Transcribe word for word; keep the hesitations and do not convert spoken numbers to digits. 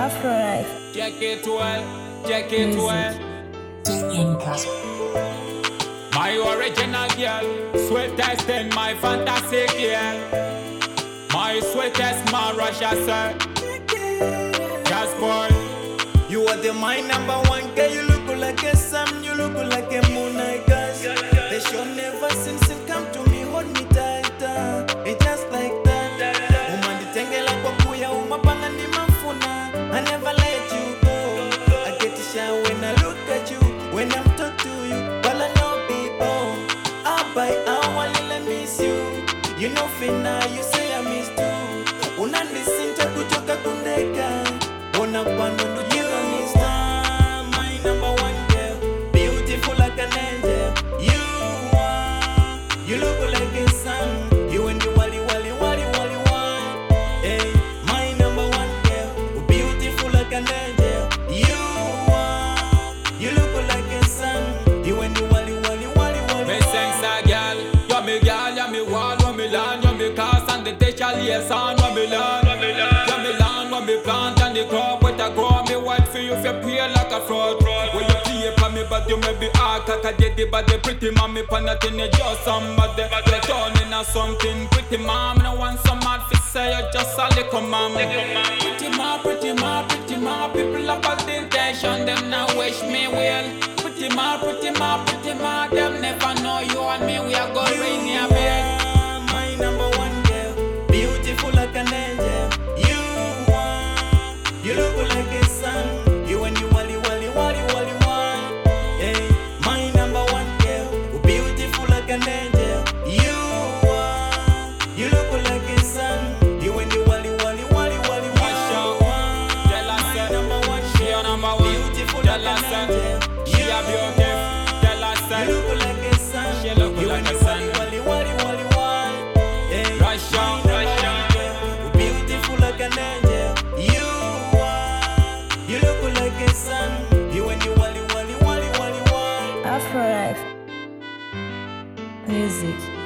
Afro-Life. Check it well, check it well. My original girl, sweetest in my fantasy girl. My sweetest man, Russia sir. Yes boy, you are the my number one girl. You look like a sun, you look like a moonlight girl. They should never since it come to me, hold me tighter. It's just like that. Woman, the tengela kwa kuya umapanga ni mafuna. I never let you go. I get to shine when I look at you, when I'm talk to you. Well I know people, I buy I let miss you. You know fina, you say I miss too. Unanisinta kutoka kundeka. Una pando ndo jiva mister. My number one girl, beautiful like an angel. You are, you look like a sun. You and the wali wali wali wali wali. Hey, my number one girl, beautiful like an angel. You are, you look like a sun. You and the wali wali wali wali. me sense a girl. You me girl, you me wall, you me land, you me cast and the teacher liaison, you me land, you me land, you me land, you me plant and the crop with a grow. Me white for you if you pay like a fraud. When you play for me, but you may be hard, cause I did the body pretty mommy, pan that in just somebody. They turn into something pretty mom. No want some mad fi say you just a little mom. Pretty mom, pretty mom, pretty mom. People up at the intention, them now wish me well. Pretty mom, pretty mom, pretty mom. Them never know you and me, we are going ring your bell. My number one girl, beautiful like an angel. You are, you look like a sun. You and you wali wali wali wali wali. Hey, my number one girl, beautiful like an angel. You are, you look like a sun. You and you wali wali wali wali wali. My number one girl, beautiful like an angel. She a beautiful, tell her son. You look like a sun. She look You like and a you sun. wali wali wali wali. Hey, Russia, my number Russia. one girl, beautiful like an angel. You are, you look like a sun. You and you wali wali wali wali wali. Afro-Life. Music.